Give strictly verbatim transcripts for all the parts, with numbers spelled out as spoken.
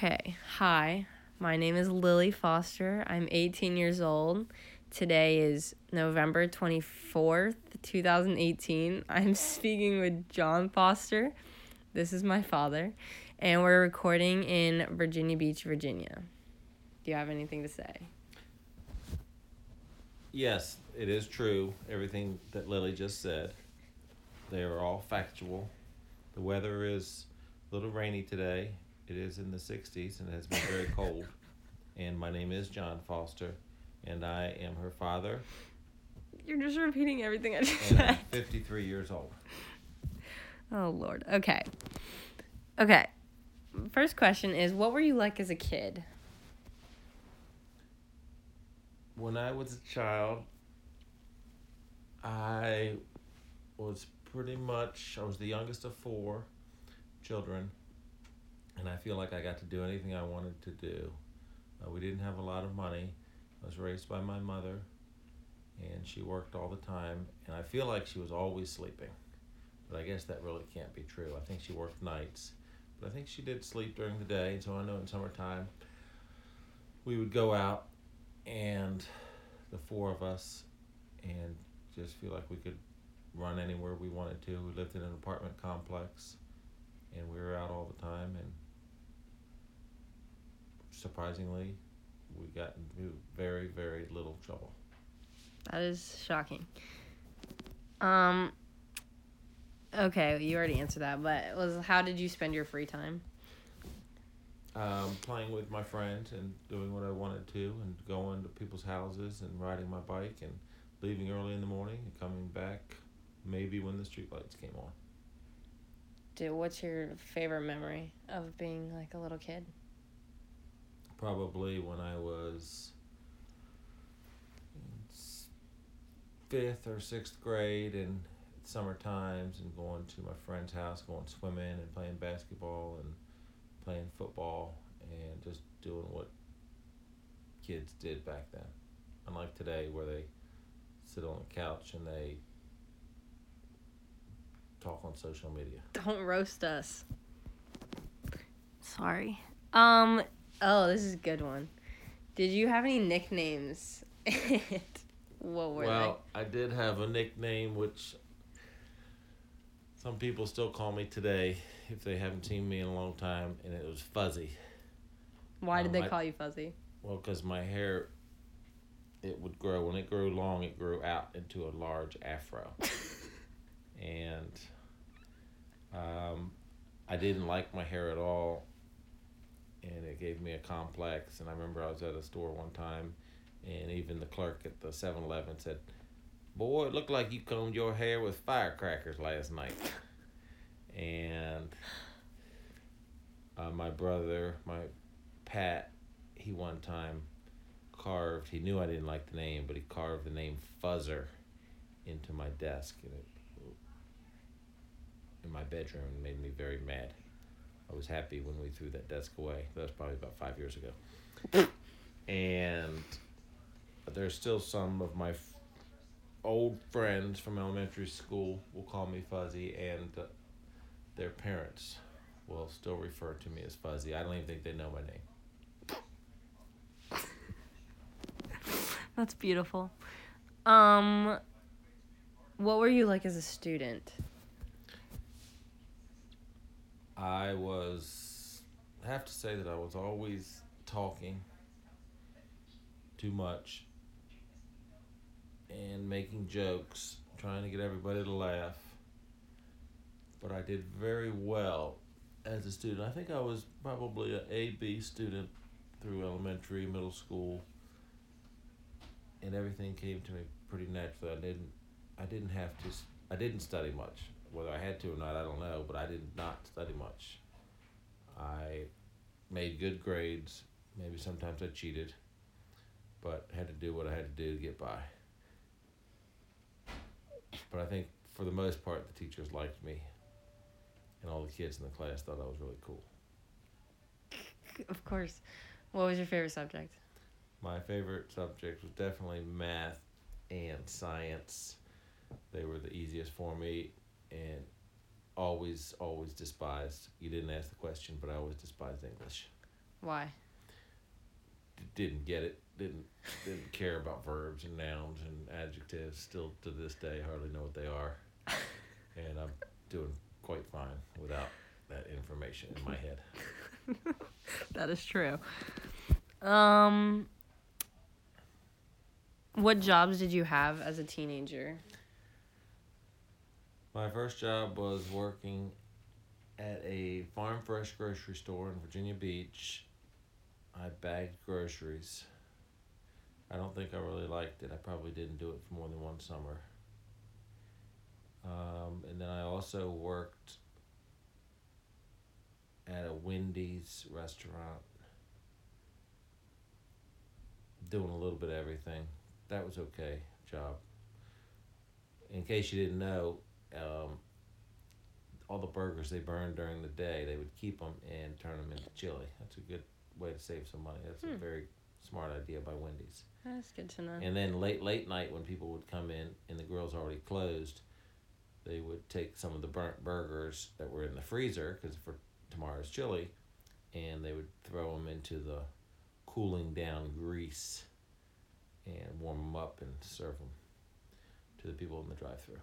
Okay, hi. My name is Lily Foster. I'm eighteen years old. Today is November twenty-fourth, twenty eighteen. I'm speaking with John Foster. This is my father. And we're recording in Virginia Beach, Virginia. Do you have anything to say? Yes, it is true, everything that Lily just said. They are all factual. The weather is a little rainy today. It is in the sixties and it has been very cold. And my name is John Foster, and I am her father. You're just repeating everything I just And said. I'm fifty-three years old. Oh, Lord. Okay. Okay. First question is, what were you like as a kid? When I was a child, I was pretty much, I was the youngest of four children, and I feel like I got to do anything I wanted to do. Uh, we didn't have a lot of money. I was raised by my mother, and she worked all the time, and I feel like she was always sleeping. But I guess that really can't be true. I think she worked nights, but I think she did sleep during the day, and so I know in summertime we would go out, and the four of us, and just feel like we could run anywhere we wanted to. We lived in an apartment complex, and we were out all the time, and surprisingly, we got into very, very little trouble. That is shocking. Um, okay, you already answered that, but was how did you spend your free time? Um, playing with my friends and doing what I wanted to, and going to people's houses and riding my bike and leaving early in the morning and coming back maybe when the streetlights came on. Dude, what's your favorite memory of being like a little kid? Probably when I was in fifth or sixth grade and summer times, and going to my friend's house, going swimming and playing basketball and playing football and just doing what kids did back then. Unlike today where they sit on the couch and they talk on social media. Don't roast us. Sorry. Um, oh, this is a good one. Did you have any nicknames? What were Well, I did have a nickname which some people still call me today if they haven't seen me in a long time, and it was Fuzzy. they? Why did um, they I- call you Fuzzy? Well, because my hair, it would grow. When it grew long, it grew out into a large afro. And um, I didn't like my hair at all, and it gave me a complex. And I remember I was at a store one time, and even the clerk at the seven eleven said, "Boy, it looked like you combed your hair with firecrackers last night." And uh, my brother, my Pat, he one time carved, he knew I didn't like the name, but he carved the name Fuzzer into my desk, and it, in my bedroom, and made me very mad. I was happy when we threw that desk away. That was probably about five years ago. And there's still some of my f- old friends from elementary school will call me Fuzzy, and uh, their parents will still refer to me as Fuzzy. I don't even think they know my name. That's beautiful. Um, what were you like as a student? I was, I have to say that I was always talking too much and making jokes, trying to get everybody to laugh. But I did very well as a student. I think I was probably an A B student through elementary, middle school, and everything came to me pretty naturally. I didn't, I didn't have to, I didn't study much. Whether I had to or not, I don't know, but I did not study much. I made good grades. Maybe sometimes I cheated, but had to do what I had to do to get by. But I think for the most part, the teachers liked me, and all the kids in the class thought I was really cool. Of course. What was your favorite subject? My favorite subject was definitely math and science. They were the easiest for me, and always, always despised. You didn't ask the question, but I always despised English. Why? D- didn't get it. Didn't didn't care about verbs and nouns and adjectives. Still to this day, hardly know what they are. And I'm doing quite fine without that information in my head. That is true. Um, what jobs did you have as a teenager? My first job was working at a farm fresh grocery store in Virginia Beach. I bagged groceries. I don't think I really liked it. I probably didn't do it for more than one summer. Um, and then I also worked at a Wendy's restaurant, doing a little bit of everything. That was okay job. In case you didn't know, um, all the burgers they burned during the day, they would keep them and turn them into chili. That's a good way to save some money. That's Hmm. a very smart idea by Wendy's. That's good to know. And then late late night when people would come in and the grill's already closed, they would take some of the burnt burgers that were in the freezer because for tomorrow's chili, and they would throw them into the cooling down grease and warm them up and serve them to the people in the drive-thru.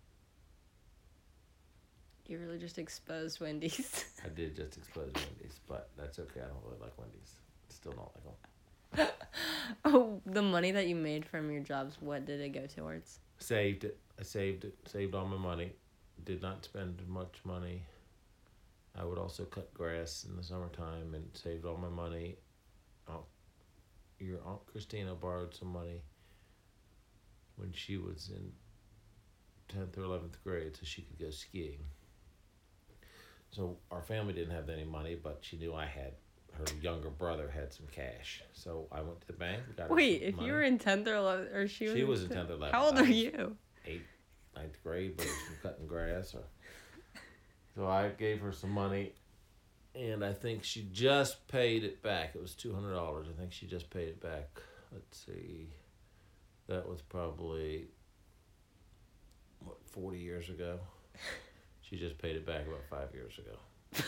You really just exposed Wendy's. I did just expose Wendy's, but that's okay. I don't really like Wendy's. Still don't like them. Oh, the money that you made from your jobs, what did it go towards? Saved it. I saved it. Saved all my money. Did not spend much money. I would also cut grass in the summertime and saved all my money. Oh, your Aunt Christina borrowed some money when she was in tenth or eleventh grade so she could go skiing. So our family didn't have any money, but she knew I had. Her younger brother had some cash. So I went to the bank. Got her Wait, some if money. you were in tenth or eleventh, or she was She was in tenth or eleventh. How old I are was you? Eighth, ninth grade, but it was from cutting grass. Or... So I gave her some money, and I think she just paid it back. It was two hundred dollars. I think she just paid it back. Let's see. That was probably, what, forty years ago? She just paid it back about five years ago.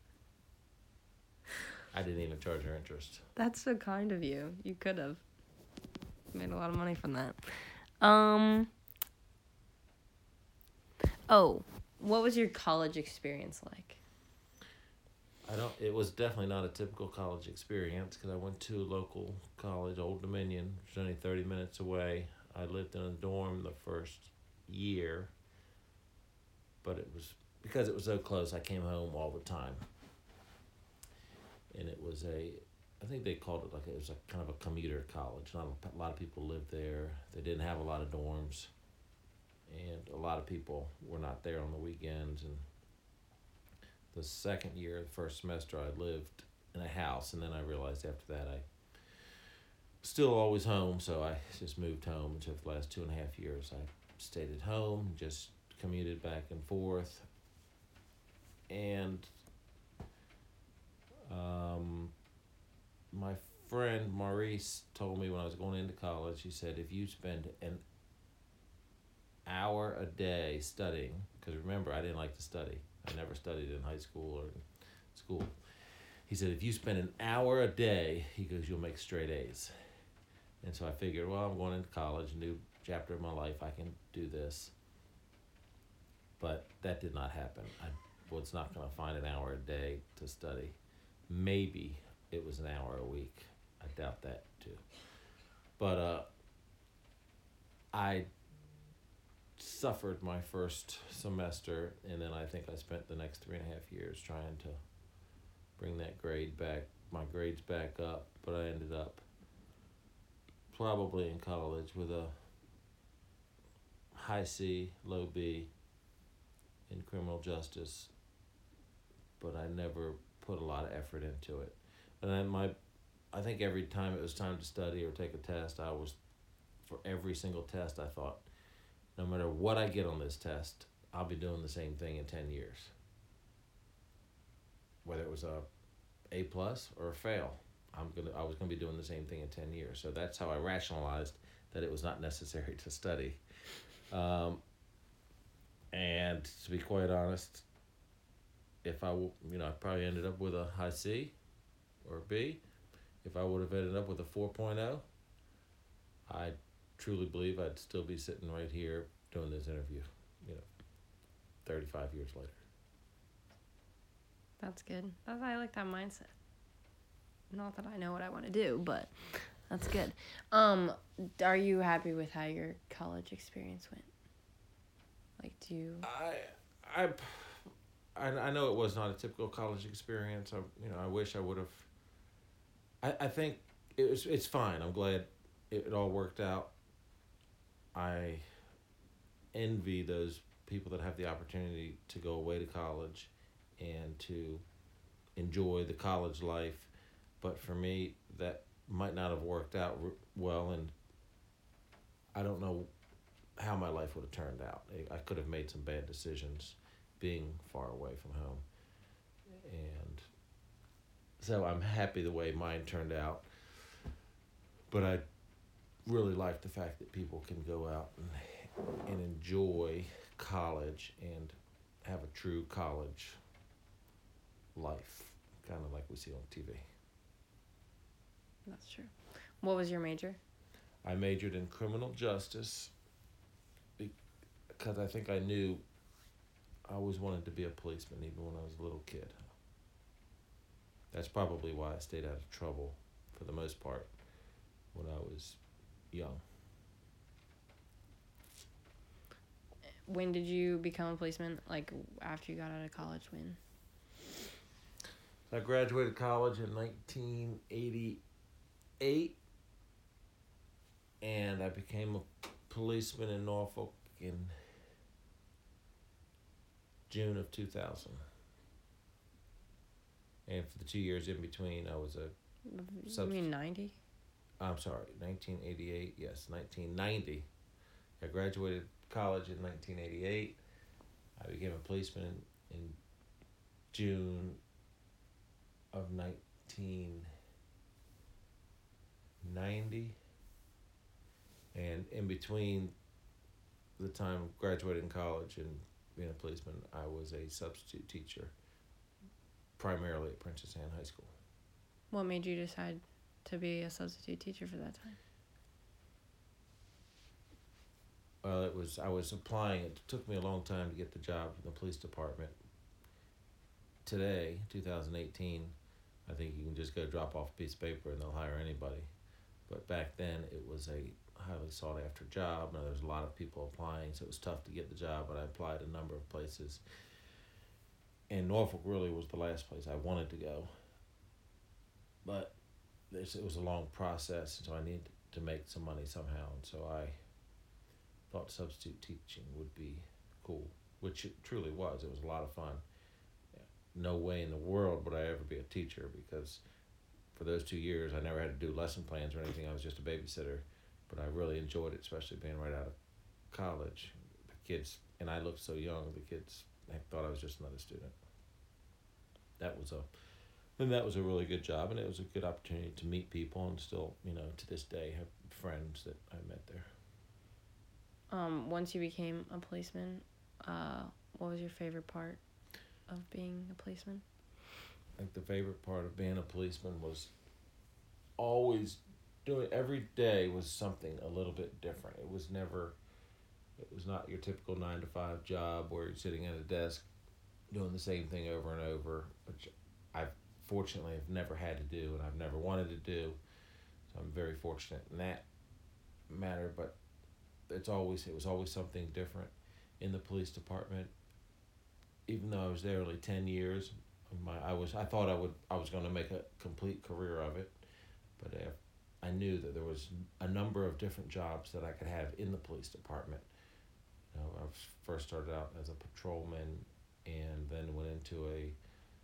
I didn't even charge her interest. That's so kind of you. You could have made a lot of money from that. Um. Oh, what was your college experience like? I don't. It was definitely not a typical college experience because I went to a local college, Old Dominion, which is only thirty minutes away. I lived in a dorm the first year, but it was because it was so close. I came home all the time, and it was a. I think they called it like it was a kind of a commuter college. Not a, a lot of people lived there. They didn't have a lot of dorms, and a lot of people were not there on the weekends. And the second year, the first semester, I lived in a house, and then I realized after that I still always home, so I just moved home. And so for the last two and a half years, I stayed at home, just commuted back and forth, and um, my friend Maurice told me when I was going into college, he said, if you spend an hour a day studying, because remember, I didn't like to study. I never studied in high school or in school. He said, if you spend an hour a day, he goes, you'll make straight A's. And so I figured, well, I'm going into college, a new chapter of my life, I can do this. But that did not happen. I was not going to find an hour a day to study. Maybe it was an hour a week. I doubt that too. But uh, I suffered my first semester, and then I think I spent the next three and a half years trying to bring that grade back, my grades back up, but I ended up probably in college with a high C, low B in criminal justice, but I never put a lot of effort into it. And then my, I think every time it was time to study or take a test, I was, for every single test, I thought, no matter what I get on this test, I'll be doing the same thing in ten years. Whether it was a A plus or a fail, I'm gonna I was gonna be doing the same thing in ten years. So that's how I rationalized that it was not necessary to study. Um, and to be quite honest, if I you know I probably ended up with a high C or B. If I would have ended up with a four point oh, I truly believe I'd still be sitting right here doing this interview, you know, thirty-five years later. That's good. That's, I like that mindset. Not that I know what I want to do, but that's good. Um, are you happy with how your college experience went? Like, do you? I, I, I, I know it was not a typical college experience. I, you know, I wish I would have. I, I think it was. It's fine. I'm glad it, it all worked out. I envy those people that have the opportunity to go away to college and to enjoy the college life. But for me, that might not have worked out well, and I don't know how my life would have turned out. I could have made some bad decisions being far away from home. And so I'm happy the way mine turned out. But I really like the fact that people can go out and, and enjoy college and have a true college life, kind of like we see on T V. That's true. What was your major? I majored in criminal justice because I think I knew I always wanted to be a policeman, even when I was a little kid. That's probably why I stayed out of trouble for the most part when I was young. When did you become a policeman? Like, after you got out of college, when? I graduated college in nineteen eighty-eight, and I became a policeman in Norfolk in June of two thousand. And for the two years in between, I was a... You subs- mean ninety? I'm sorry, nineteen eighty-eight, yes, nineteen ninety. I graduated college in nineteen eighty-eight. I became a policeman in, in June of nineteen ninety. And in between the time of graduating college and being a policeman, I was a substitute teacher, primarily at Princess Anne High School. What made you decide to be a substitute teacher for that time? Well, it was I was applying. It took me a long time to get the job in the police department. Today, two thousand eighteen, I think you can just go drop off a piece of paper and they'll hire anybody. But back then, it was a highly sought after job. Now, there's a lot of people applying, so it was tough to get the job, but I applied a number of places. And Norfolk really was the last place I wanted to go. But this, it was a long process, so I needed to make some money somehow. And so I thought substitute teaching would be cool, which it truly was. It was a lot of fun. No way in the world would I ever be a teacher, because for those two years, I never had to do lesson plans or anything. I was just a babysitter. But I really enjoyed it, especially being right out of college. The kids, and I looked so young, the kids thought I was just another student. That was a, and that was a really good job, and it was a good opportunity to meet people, and still, you know, to this day, have friends that I met there. Um, once you became a policeman, uh, what was your favorite part of being a policeman? I think the favorite part of being a policeman was always doing, every day was something a little bit different. It was never, it was not your typical nine to five job where you're sitting at a desk doing the same thing over and over, which I fortunately have never had to do and I've never wanted to do. So I'm very fortunate in that matter, but it's always, it was always something different in the police department. Even though I was there only ten years, my I was I thought I would I was going to make a complete career of it, but uh, I knew that there was a number of different jobs that I could have in the police department. You know, I first started out as a patrolman, and then went into a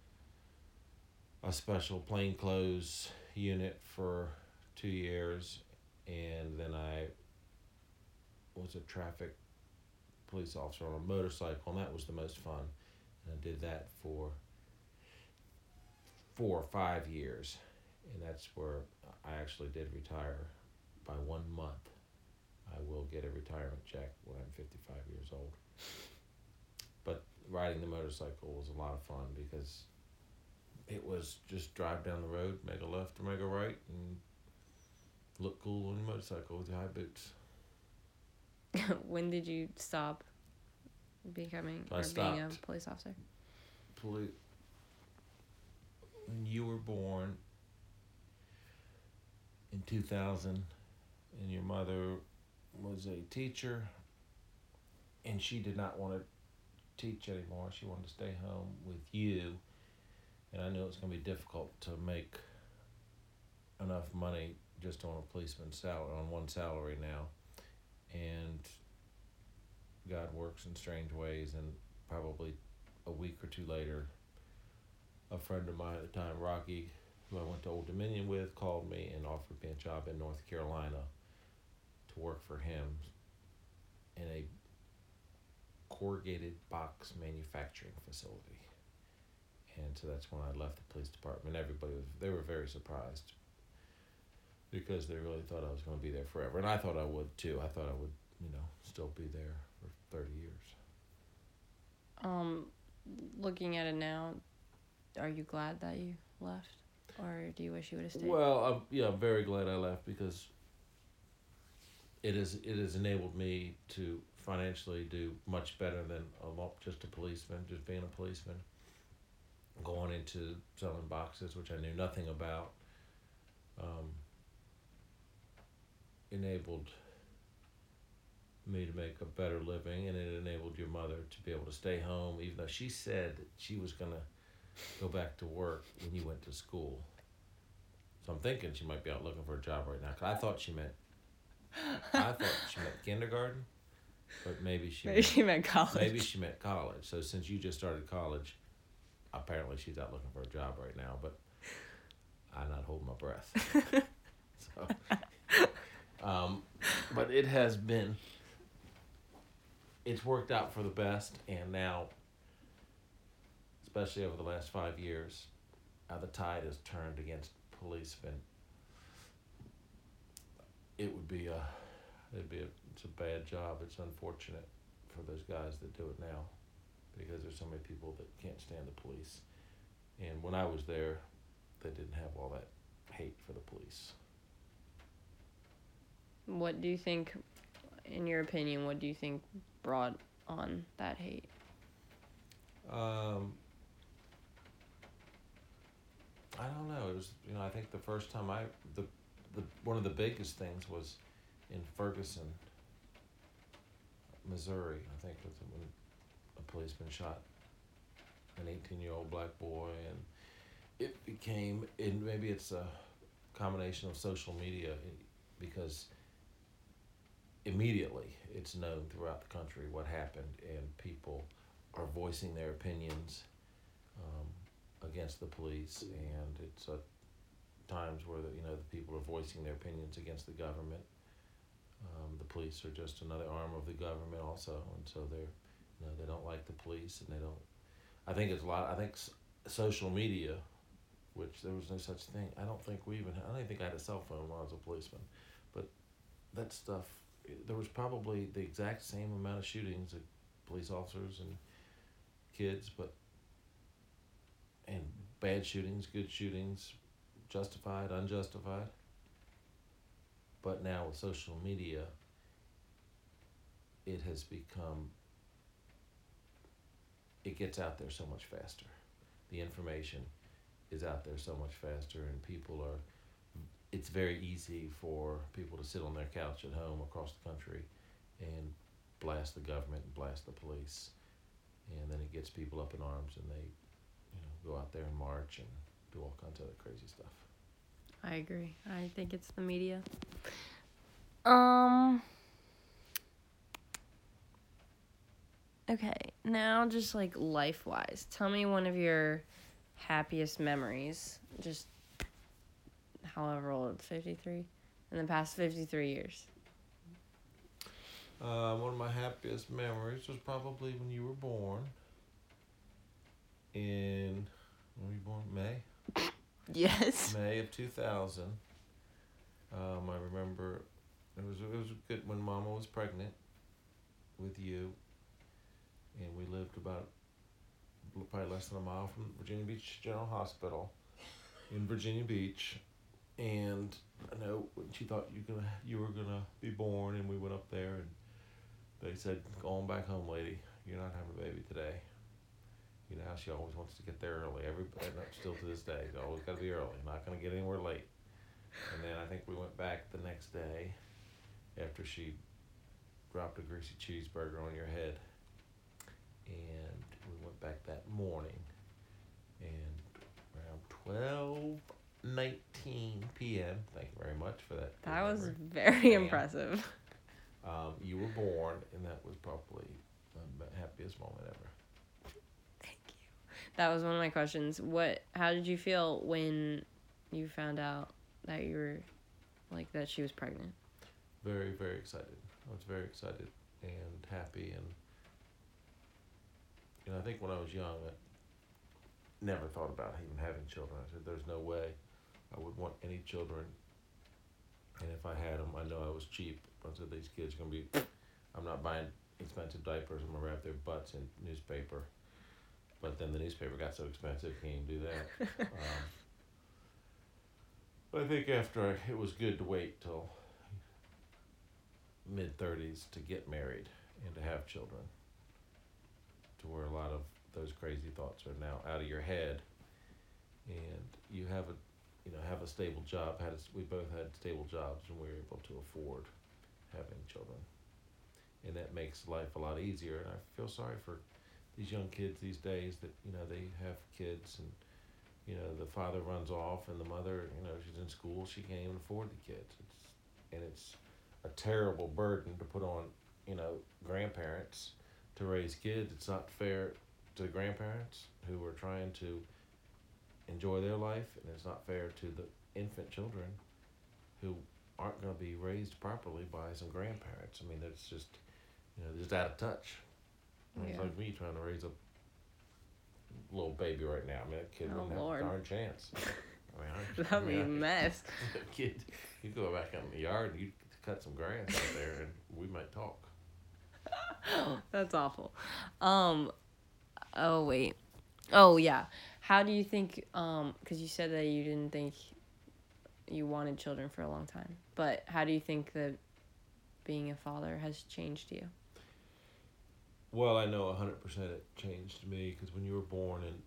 a special plainclothes unit for two years, and then I was a traffic police officer on a motorcycle, and that was the most fun. And I did that for four or five years, and that's where I actually did retire by one month. I will get a retirement check when I'm fifty-five years old. But riding the motorcycle was a lot of fun because it was just drive down the road, make a left or make a right, and look cool on your motorcycle with your high boots. When did you stop becoming I or being a stopped. police officer? Poli- when you were born in two thousand, and your mother was a teacher, and she did not want to teach anymore. She wanted to stay home with you, and I knew it was going to be difficult to make enough money just on a policeman's salary, on one salary now. And God works in strange ways, and probably a week or two later, a friend of mine at the time, Rocky, who I went to Old Dominion with, called me and offered me a job in North Carolina to work for him in a corrugated box manufacturing facility. And so that's when I left the police department. Everybody was, they were very surprised because they really thought I was going to be there forever. And I thought I would too. I thought I would, you know, still be there for thirty years. Um, looking at it now, are you glad that you left? Or do you wish you would have stayed? Well, I'm, yeah, I'm very glad I left because it is it has enabled me to financially do much better than a lot, just a policeman, just being a policeman. Going into selling boxes, which I knew nothing about, um, enabled me to make a better living, and it enabled your mother to be able to stay home, even though she said that she was going to go back to work when you went to school. So I'm thinking she might be out looking for a job right now. 'Cause I thought she meant, I thought she meant kindergarten, but maybe she Maybe meant, she meant college. maybe she meant college. So since you just started college, apparently she's out looking for a job right now, but I'm not holding my breath. so, um, but it has been, it's worked out for the best, and now, especially over the last five years, uh, the tide has turned against policemen. It would be a, it'd be a, it's a bad job. It's unfortunate for those guys that do it now, because there's so many people that can't stand the police. And when I was there, they didn't have all that hate for the police. What do you think, in your opinion, what do you think brought on that hate? Um, I don't know. It was, you know, I think the first time I, the, the one of the biggest things was in Ferguson, Missouri. I think was when a policeman shot an eighteen-year-old black boy, and it became, and maybe it's a combination of social media, because immediately it's known throughout the country what happened, and people are voicing their opinions um, against the police, and it's uh, times where the, you know the people are voicing their opinions against the government. Um, the police are just another arm of the government also, and so they're, you know, they don't like the police, and they don't. I think it's a lot. I think s- social media, which there was no such thing. I don't think we even. I don't even think I had a cell phone when I was a policeman, but that stuff. There was probably the exact same amount of shootings of police officers and kids, but and bad shootings, good shootings, justified, unjustified. But now with social media, it has become, it gets out there so much faster. The information is out there so much faster, and people are, it's very easy for people to sit on their couch at home across the country and blast the government and blast the police. And then it gets people up in arms, and they, you know, go out there and march and do all kinds of other crazy stuff. I agree. I think it's the media. Um. Okay, now just like life-wise, tell me one of your happiest memories, just however old, fifty-three, in the past fifty-three years. Uh, one of my happiest memories was probably when you were born. In, when were you born? May? Yes. May of two thousand. Um, I remember it was it was good when Mama was pregnant with you, and we lived about probably less than a mile from Virginia Beach General Hospital in Virginia Beach. And I know when she thought you gonna you were gonna be born, and we went up there, and they said, "Go on back home, lady. You're not having a baby today." You know how she always wants to get there early. Every and still to this day, it's always got to be early. Not gonna get anywhere late. And then I think we went back the next day after she dropped a greasy cheeseburger on your head, and we went back that morning, and around twelve nineteen p.m. Thank you very much for that. That was memory. very And, impressive. Um, you were born, and that was probably the happiest moment ever. Thank you. That was one of my questions. What? How did you feel when you found out that you were, like, that she was pregnant? Very, very excited. I was very excited and happy, and you know, I think when I was young, I never thought about even having children. I said, "There's no way I would want any children, and if I had them, I know I was cheap." I said, "These kids are gonna be. I'm not buying expensive diapers. I'm gonna wrap their butts in newspaper." But then the newspaper got so expensive, can't even do that. um, but I think after I, it was good to wait till mid thirties to get married and to have children, to where a lot of those crazy thoughts are now out of your head, and you have a, you know, have a stable job. Had a, we both had stable jobs, and we were able to afford having children, and that makes life a lot easier. And I feel sorry for these young kids these days that, you know, they have kids, and you know, the father runs off, and the mother, you know, she's in school, she can't even afford the kids. It's and it's a terrible burden to put on, you know, grandparents to raise kids. It's not fair to the grandparents who are trying to enjoy their life, and it's not fair to the infant children who aren't going to be raised properly by some grandparents. I mean, it's just, you know, just out of touch. I mean, Yeah. It's like me trying to raise a little baby right now. I mean, that kid Oh, wouldn't Lord. have a darn chance. I mean, I, That'd I be mean, a I- mess. Kid, you go back out in the yard and you cut some grass out there, and we might talk. That's awful. Um, oh, wait. Oh, yeah. How do you think, um, because you said that you didn't think you wanted children for a long time, but how do you think that being a father has changed you? Well, I know one hundred percent it changed me, because when you were born in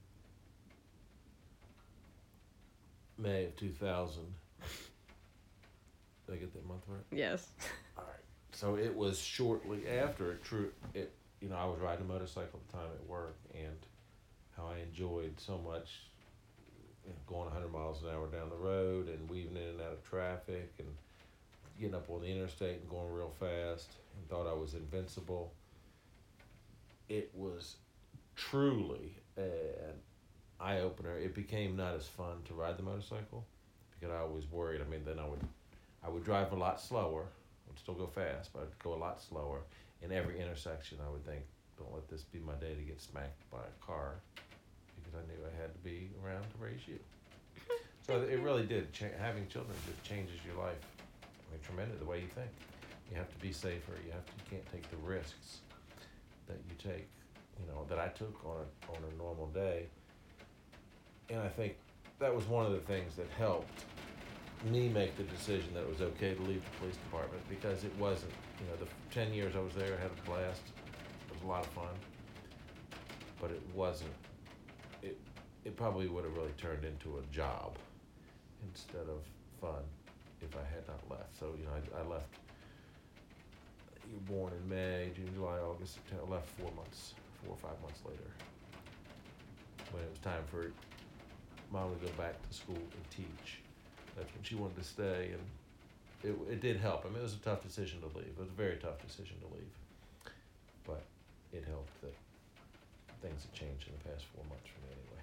May of two thousand, did I get that month right? Yes. All right. So it was shortly after it, true, it, you know, I was riding a motorcycle at the time at work, and how I enjoyed so much, you know, going one hundred miles an hour down the road and weaving in and out of traffic and getting up on the interstate and going real fast, and thought I was invincible. It was truly an eye-opener. It became not as fun to ride the motorcycle, because I was worried. I mean, then I would, I would drive a lot slower. I would still go fast, but I'd go a lot slower. In every intersection, I would think, don't let this be my day to get smacked by a car, because I knew I had to be around to raise you. So it really did. Ch- having children just changes your life. I mean, tremendous, the way you think. You have to be safer. You have to. You can't take the risks that you take, you know, that I took on a, on a normal day. And I think that was one of the things that helped me make the decision that it was okay to leave the police department, because it wasn't, you know, the ten years I was there, I had a blast. It was a lot of fun. But it wasn't, it, it probably would have really turned into a job instead of fun if I had not left. So, you know, I, I left. You were born in May, June, July, August, September. I left four months, four or five months later, when it was time for Mom to go back to school and teach. That's when she wanted to stay, and it it did help. I mean, it was a tough decision to leave. It was a very tough decision to leave, but it helped that things have changed in the past four months for me anyway.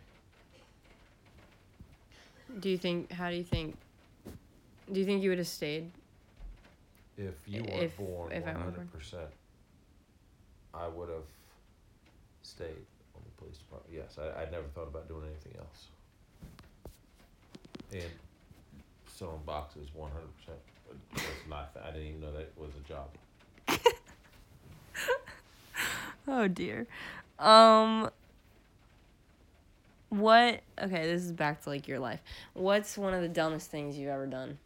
Do you think, how do you think, do you think you would have stayed? If you weren't If- born if I one weren't hundred percent, I would have stayed on the police department. Yes, I, I'd never thought about doing anything else. And selling boxes one hundred percent was not, I didn't even know that was a job. Oh, dear. Um, What? Okay, this is back to like your life. What's one of the dumbest things you've ever done?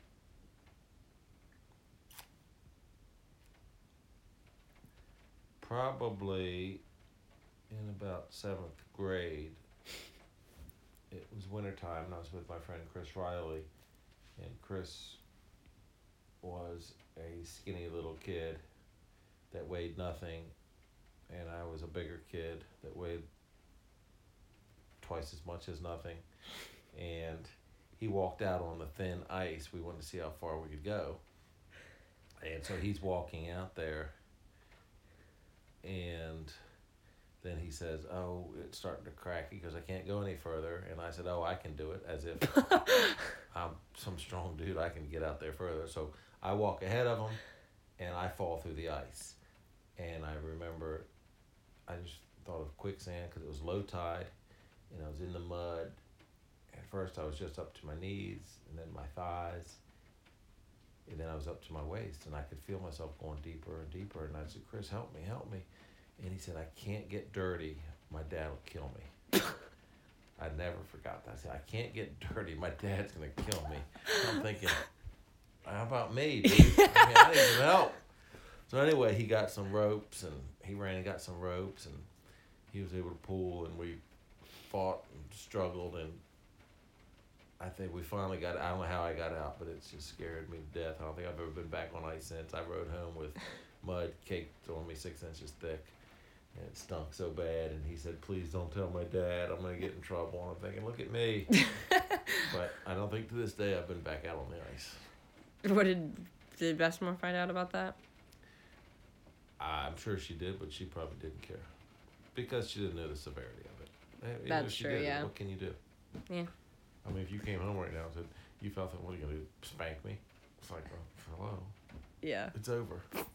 Probably in about seventh grade. It was wintertime, and I was with my friend Chris Riley, and Chris was a skinny little kid that weighed nothing, and I was a bigger kid that weighed twice as much as nothing, and he walked out on the thin ice. We wanted to see how far we could go, and so he's walking out there, and then he says, "Oh, it's starting to crack." He goes, "I can't go any further." And I said, "Oh, I can do it," as if I'm some strong dude. I can get out there further. So I walk ahead of him, and I fall through the ice. And I remember, I just thought of quicksand because it was low tide, and I was in the mud. At first, I was just up to my knees, and then my thighs, and then I was up to my waist, and I could feel myself going deeper and deeper. And I said, "Chris, help me, help me." And he said, "I can't get dirty. My dad will kill me." I never forgot that. I said, "I can't get dirty. My dad's going to kill me." I'm thinking, how about me, dude? I mean, I need some help. So anyway, he got some ropes, and he ran and got some ropes, and he was able to pull, and we fought and struggled, and I think we finally got, I don't know how I got out, but it's just scared me to death. I don't think I've ever been back on ice since. I rode home with mud caked on me six inches thick. And it stunk so bad, and he said, "Please don't tell my dad. I'm going to get in trouble." And I'm thinking, look at me. But I don't think to this day I've been back out on the ice. What did, did Bestmore find out about that? I'm sure she did, but she probably didn't care. Because she didn't know the severity of it. Even That's if she true, did, yeah. What can you do? Yeah. I mean, if you came home right now and said, you felt that, what are you going to do? Spank me? It's like, oh, hello. Yeah. It's over.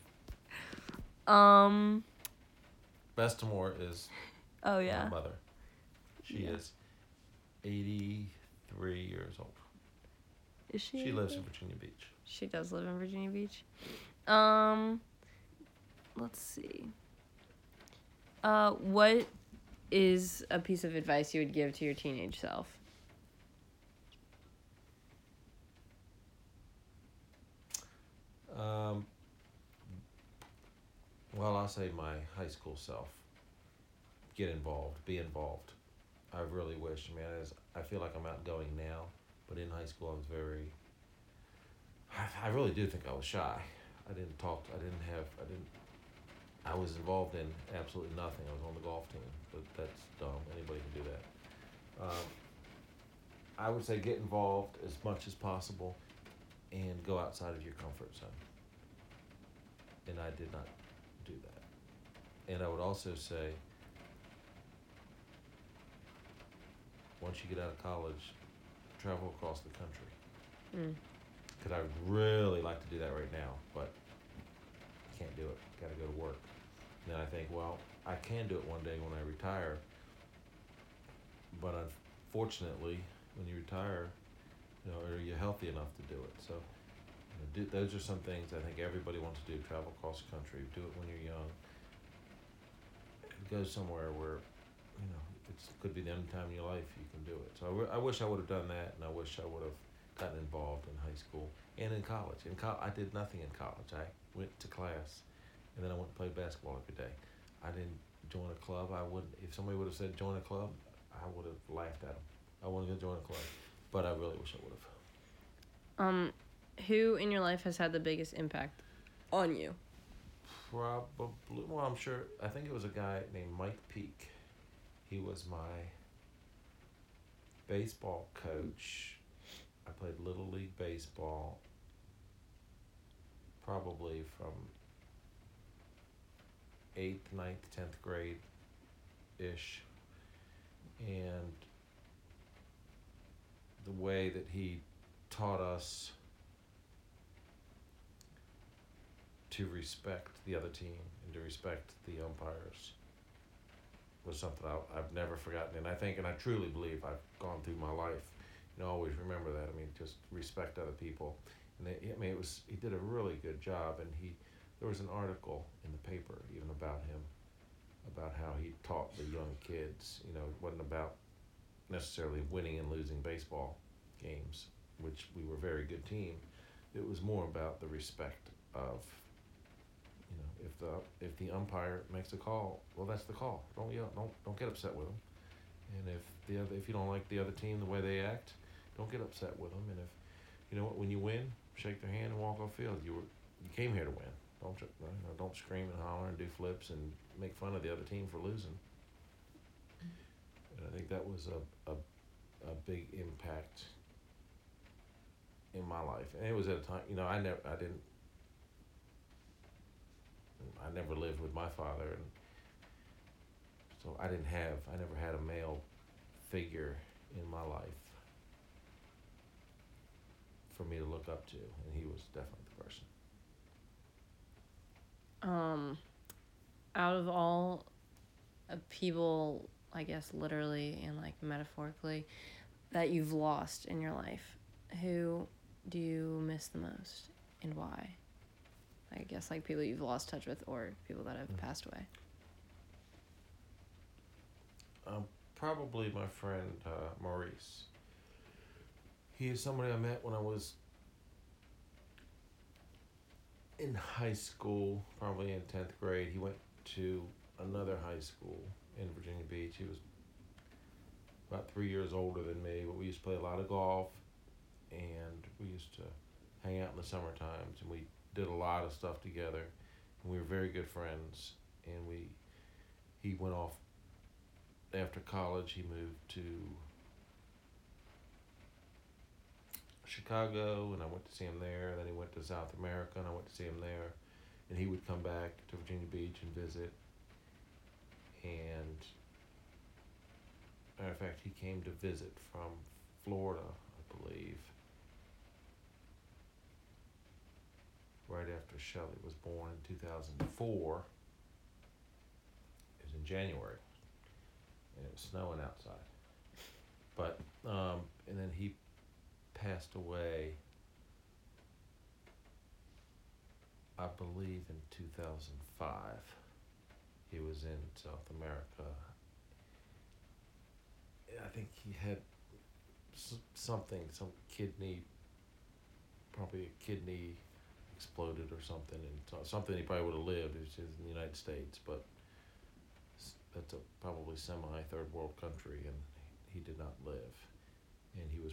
Um... Bestmore is oh, yeah. my mother. She yeah. is eighty-three years old. Is she? She lives in Virginia Beach. She does live in Virginia Beach. Um, let's see. Uh, what is a piece of advice you would give to your teenage self? Um, well, I'll say my high school self. Get involved. Be involved. I really wish. I mean, as I feel like I'm outgoing now, but in high school I was very. I, I really do think I was shy. I didn't talk. I didn't have. I didn't. I was involved in absolutely nothing. I was on the golf team, but that's dumb. Anybody can do that. Um, I would say get involved as much as possible, and go outside of your comfort zone. And I did not do that. And I would also say, once you get out of college, travel across the country. Mm. Because I would really like to do that right now, but I can't do it. Got to go to work. And then I think, well, I can do it one day when I retire. But unfortunately, when you retire, you know, are you healthy enough to do it? So, you know, do, those are some things I think everybody wants to do. Travel across the country. Do it when you're young. Go somewhere where, you know, it could be the only time in your life you can do it. So I, w- I wish I would have done that, and I wish I would have gotten involved in high school and in college. In co- I did nothing in college. I went to class, and then I went and played basketball every day. I didn't join a club. I wouldn't. If somebody would have said join a club, I would have laughed at them. I wasn't gonna join a club, but I really wish I would have. Um, who in your life has had the biggest impact on you? Probably. Well, I'm sure. I think it was a guy named Mike Peak. He was my baseball coach. I played Little League Baseball probably from eighth, ninth, tenth grade ish. And the way that he taught us to respect the other team and to respect the umpires was something I, I've never forgotten. And I think, and I truly believe I've gone through my life, you know, always remember that. I mean, just respect other people. And they, I mean, it was, he did a really good job. And he, there was an article in the paper even about him, about how he taught the young kids. You know, it wasn't about necessarily winning and losing baseball games, which we were a very good team. It was more about the respect of, you know, if the if the umpire makes a call, well, that's the call. Don't yell, don't don't get upset with them. And if the other if you don't like the other team the way they act, don't get upset with them. And if you know what, when you win, shake their hand and walk off field. You were you came here to win. Don't you know, don't scream and holler and do flips and make fun of the other team for losing. And I think that was a a, a big impact in my life. And it was at a time, you know, I never I didn't I never lived with my father, and so I didn't have I never had a male figure in my life for me to look up to, and he was definitely the person. Um, out of all uh, people, I guess literally and like metaphorically, that you've lost in your life, who do you miss the most and why? I guess like people you've lost touch with or people that have mm-hmm. passed away. Um, probably my friend uh, Maurice. He is somebody I met when I was in high school, probably in tenth grade. He went to another high school in Virginia Beach. He was about three years older than me, but we used to play a lot of golf, and we used to hang out in the summer times, and we did a lot of stuff together, and we were very good friends. And we, he went off after college. He moved to Chicago, and I went to see him there. Then he went to South America, and I went to see him there. And he would come back to Virginia Beach and visit. And matter of fact, he came to visit from Florida, I believe, right after Shelley was born in two thousand four. It was in January, and it was snowing outside. But, um, and then he passed away, I believe, in two thousand five. He was in South America. I think he had something, some kidney, probably a kidney exploded or something, and something he probably would have lived. He was in the United States, but that's a probably semi-third world country, and he did not live. And he was,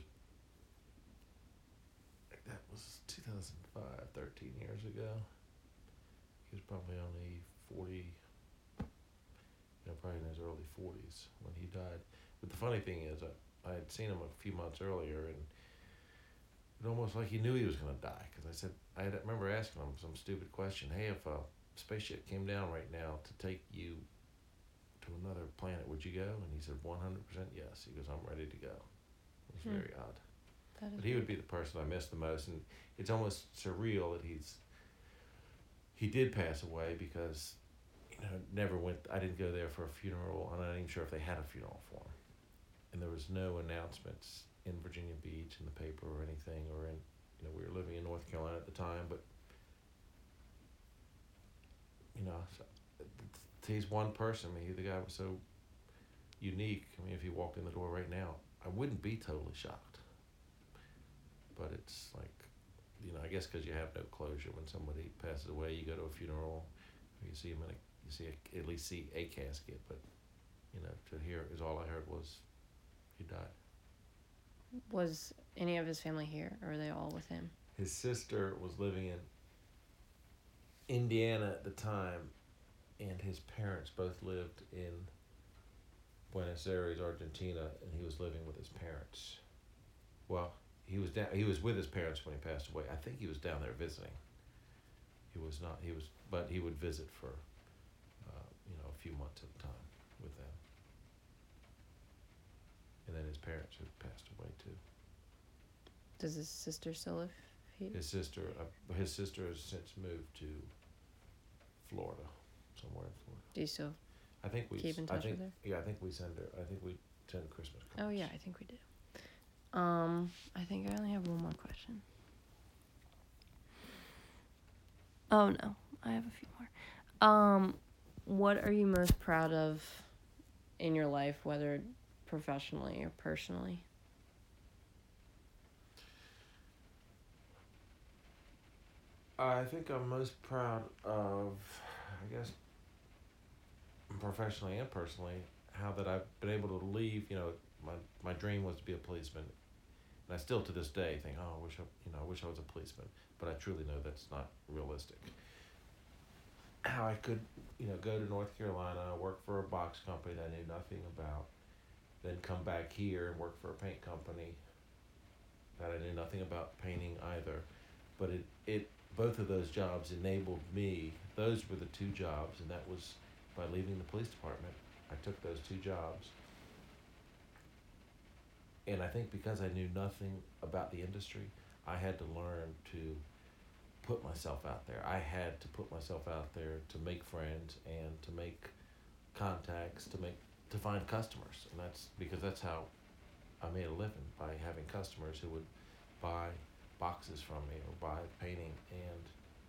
that was two thousand five, thirteen years ago. He was probably only forty, you know, probably in his early forties when he died. But the funny thing is, I, I had seen him a few months earlier, and it almost like he knew he was going to die. Because I said, I had, I remember asking him some stupid question. Hey, if a spaceship came down right now to take you to another planet, would you go? And he said, one hundred percent yes. He goes, I'm ready to go. It was hmm. very odd. But he would be the person I miss the most. And it's almost surreal that he's, he did pass away because, you know, never went, I didn't go there for a funeral. I'm not even sure if they had a funeral for him. And there was no announcements in Virginia Beach in the paper or anything, or in, you know, we were living in North Carolina at the time, but, you know, so, he's one person. I mean, the guy was so unique. I mean, if he walked in the door right now, I wouldn't be totally shocked. But it's like, you know, I guess because you have no closure when somebody passes away, you go to a funeral, you see him in a, you see a, at least see a casket, but, you know, to hear is all I heard was he died. Was any of his family here, or were they all with him? His sister was living in Indiana at the time, and his parents both lived in Buenos Aires, Argentina, and he was living with his parents. Well, he was down, he was with his parents when he passed away. I think he was down there visiting. He was not, he was, but he would visit for, uh, you know, a few months at a time with them. And then his parents had passed away too. Does his sister still live here? His sister, uh, his sister has since moved to Florida, somewhere in Florida. Do you still I think we keep in touch I think, with her? Yeah, I think we send her. I think we send Christmas cards. Oh yeah, I think we do. Um, I think I only have one more question. Oh no, I have a few more. Um, what are you most proud of in your life, whether professionally or personally? I think I'm most proud of, I guess, professionally and personally, how that I've been able to leave. You know, my my dream was to be a policeman, and I still to this day think, oh, I wish I, you know, I wish I was a policeman, but I truly know that's not realistic. How I could, you know, go to North Carolina, work for a box company that I knew nothing about, then come back here and work for a paint company that I knew nothing about painting either, but it it both of those jobs enabled me. Those were the two jobs, and that was by leaving the police department. I took those two jobs. And I think because I knew nothing about the industry, I had to learn to put myself out there. I had to put myself out there to make friends and to make contacts, to make to find customers. And that's because that's how I made a living, by having customers who would buy boxes from me or buy painting. And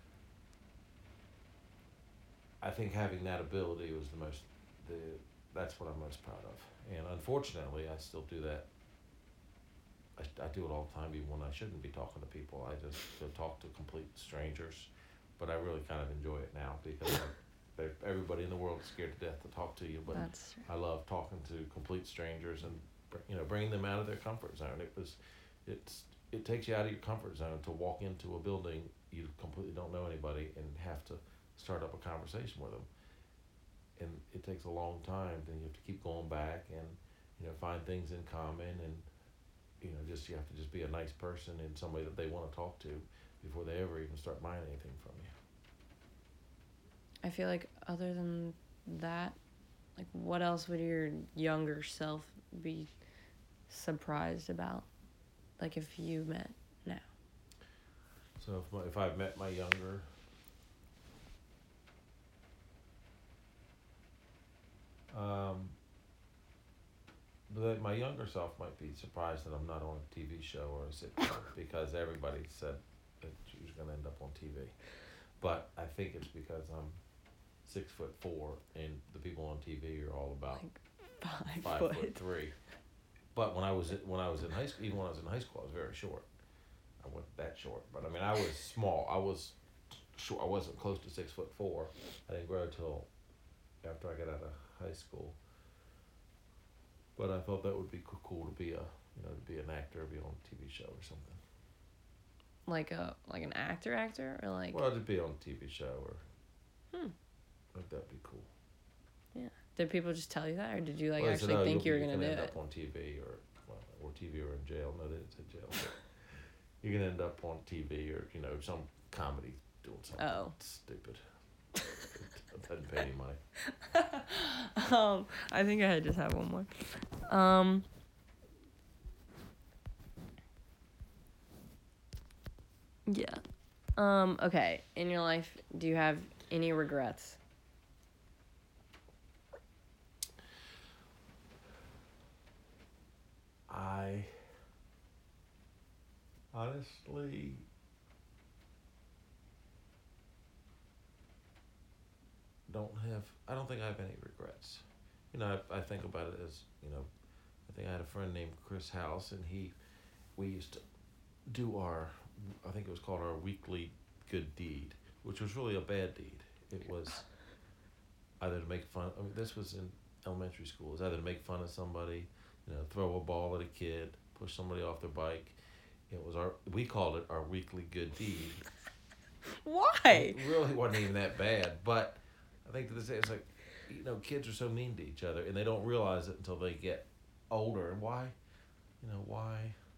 I think having that ability was the most, the that's what I'm most proud of. And unfortunately, I still do that. I, I do it all the time, even when I shouldn't be talking to people. I just go talk to complete strangers. But I really kind of enjoy it now because I, everybody in the world is scared to death to talk to you. But That's I love talking to complete strangers and, you know, bringing them out of their comfort zone. It was, it's, it takes you out of your comfort zone to walk into a building you completely don't know anybody and have to start up a conversation with them. And it takes a long time. Then you have to keep going back and, you know, find things in common, and, you know, just you have to just be a nice person and somebody that they want to talk to before they ever even start buying anything from you. I feel like other than that, like, what else would your younger self be surprised about? Like, if you met now. So if my, if I've met my younger, um, but my younger self might be surprised that I'm not on a T V show or a sitcom because everybody said that she was going to end up on T V. But I think it's because I'm six foot four and the people on T V are all about Like five, five foot. foot three. But when I was when I was in high school, even when I was in high school, I was very short. I wasn't that short, but I mean, I was small. I was short. I wasn't close to six foot four. I didn't grow till after I got out of high school. But I thought that would be cool to be a, you know, to be an actor, be on a T V show or something. Like a like an actor, actor, or like. Well, to be on a T V show or. Hmm. I think that'd be cool. Yeah. Did people just tell you that, or did you like Well, actually said, oh, think you were gonna can do end it? up on T V or well, or T V or in jail. No, they didn't say jail. But you're gonna end up on T V or, you know, some comedy doing something Oh. stupid. It doesn't pay any money. um, I think I just have one more. Um. Yeah. Um. Okay. In your life, do you have any regrets? I honestly don't have, I don't think I have any regrets. You know, I, I think about it as, you know, I think I had a friend named Chris House, and he, we used to do our, I think it was called our weekly good deed, which was really a bad deed. It was either to make fun, I mean, this was in elementary school, it was either to make fun of somebody, you know, throw a ball at a kid, push somebody off their bike. It was our, we called it our weekly good deed. Why? It really wasn't even that bad, but I think to this day, it's like, you know, kids are so mean to each other, and they don't realize it until they get older. And why, you know, why,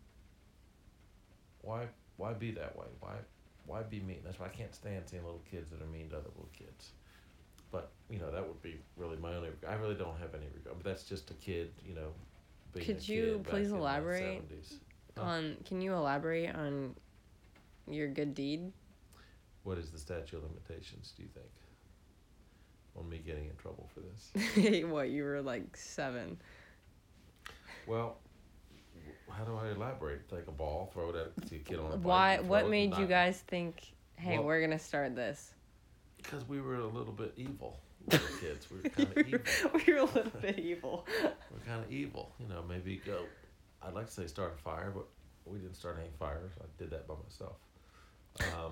why, why be that way? Why, why be mean? That's why I can't stand seeing little kids that are mean to other little kids. But, you know, that would be really my only regret. I really don't have any regret, but that's just a kid, you know, being Could a you kid back please in the elaborate seventies. Huh? on? Can you elaborate on your good deed? What is the statute of limitations, do you think? On me getting in trouble for this? What, you were like seven? Well, how do I elaborate? Take a ball, throw it at a kid on a bike. Why? throw What it made and you knock- guys think, hey, Well- we're gonna start this? Because we were a little bit evil. we were kids. We were kind of evil. We were a little bit evil. We're kind of evil. You know, maybe go, I'd like to say start a fire, but we didn't start any fires. I did that by myself. Um,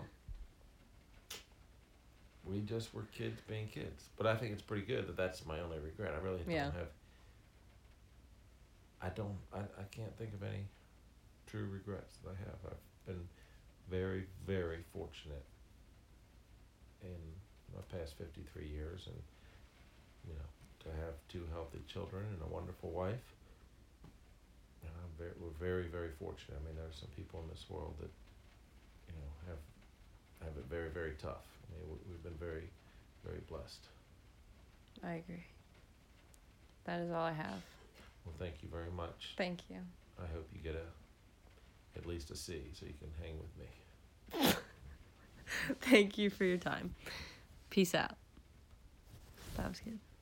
we just were kids being kids. But I think it's pretty good that that's my only regret. I really don't Yeah. have, I don't, I, I can't think of any true regrets that I have. I've been very, very fortunate in my past fifty-three years, and you know, to have two healthy children and a wonderful wife. And I'm very, we're very, very fortunate. I mean, there are some people in this world that, you know, have have it very, very tough. I mean, we, we've been very, very blessed. I agree. That is all I have. Well, thank you very much. Thank you. I hope you get a at least a C so you can hang with me. Thank you for your time. Peace out. That was good.